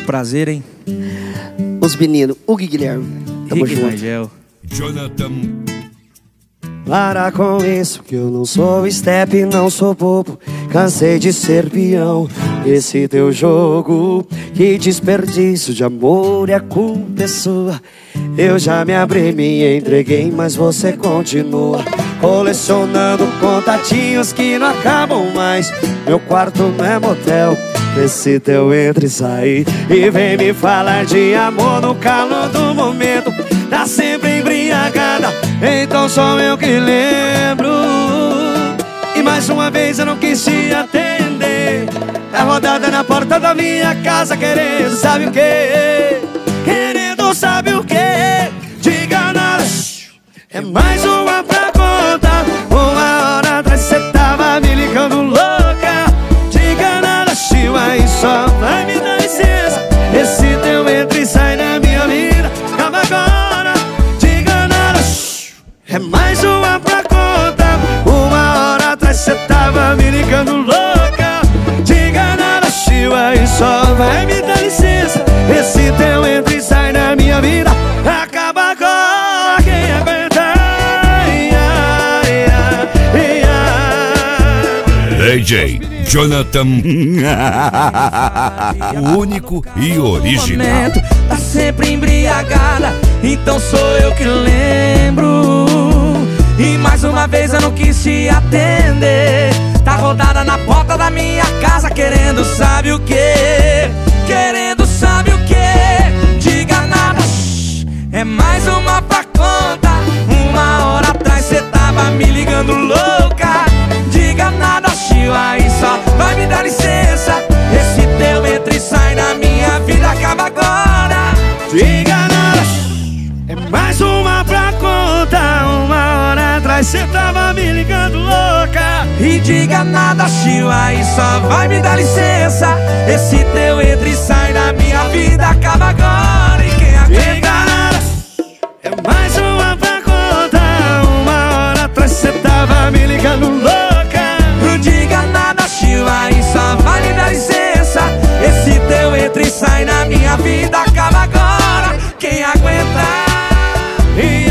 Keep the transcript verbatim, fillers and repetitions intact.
Prazer, hein? Os meninos, Hugo e Guilherme. Tamo Rick junto. Rangel. Jonathan. Para com isso que eu não sou step, não sou bobo. Cansei de ser peão esse teu jogo. Que desperdício de amor e a culpa é sua. Eu já me abri, me entreguei, mas você continua colecionando contatinhos que não acabam mais. Meu quarto não é motel, esse teu entra e sai. E vem me falar de amor no calor do momento. Tá sempre embriagada, então sou eu que lembro. E mais uma vez eu não quis te atender. Tá rodada na porta da minha casa querendo sabe o que? Querendo sabe o que? Diga nada. É mais uma pra conta. Uma hora atrás cê tava me ligando louca. Diga nada, tio, aí só vai me dar licença. Esse teu entra e sai na minha vida acaba agora. Diga nada. É mais uma pra conta. Uma hora atrás cê tava me ligando louca. Diga nada, tio, aí só vai me dar licença. Esse teu entra e sai na minha vida acaba agora. Quem aguenta? D J Jonathan. O único e original. Tá sempre embriagada, então sou eu que lembro. E mais uma vez eu não quis te atender. Tá rodada na porta da minha casa querendo sabe o que? Querendo sabe o que? Diga nada. É mais uma pra conta. Uma hora atrás cê tava me ligando louca. Diga nada, tio, aí só vai me dar licença. Esse teu entra e sai na minha vida acaba agora. Diga nada. É mais uma pra conta. Uma hora atrás cê tava me ligando louca. E diga nada, tio, aí só vai me dar licença. Esse teu entra e sai na minha vida acaba agora. E quem aguenta? É mais uma pra conta. Uma hora atrás cê tava me ligando louca. Não diga nada, tio, aí só vai me dar licença. Esse teu entra e sai na minha vida acaba agora. Quem aguenta? E